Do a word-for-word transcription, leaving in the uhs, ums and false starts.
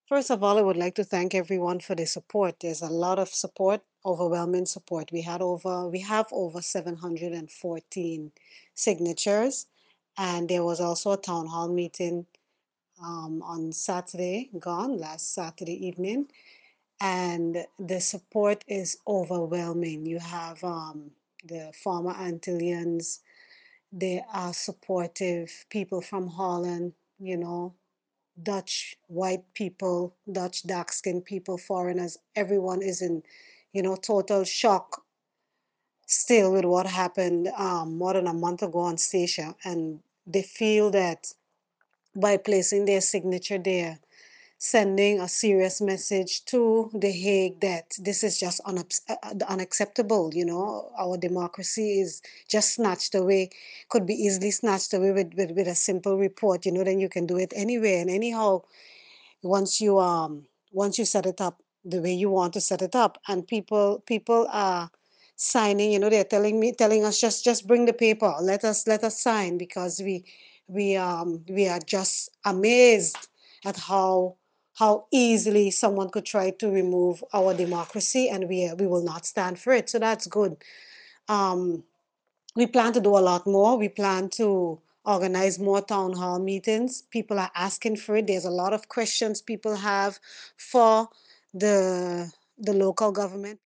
First of all, I would like to thank everyone for the support. There's a lot of support, overwhelming support. We had over we have over seven hundred fourteen signatures, and there was also a town hall meeting um, on Saturday, gone last Saturday evening, and the support is overwhelming. You have um, the former Antillians, they are supportive, people from Holland, you know, Dutch white people, Dutch dark skinned people, foreigners, everyone is in, you know, total shock still with what happened um, more than a month ago on Stacia. And they feel that by placing their signature there, sending a serious message to The Hague that this is just unac- uh, unacceptable. You know, our democracy is just snatched away, could be easily snatched away with, with, with a simple report. You know, then you can do it anywhere and anyhow once you um once you set it up the way you want to set it up, and people people are signing. You know, they're telling me telling us, just just bring the paper, let us let us sign, because we we um we are just amazed at how how easily someone could try to remove our democracy, and we we will not stand for it. So that's good. um we plan to do a lot more. We plan to organize more town hall meetings. People are asking for it. There's a lot of questions people have for the the local government.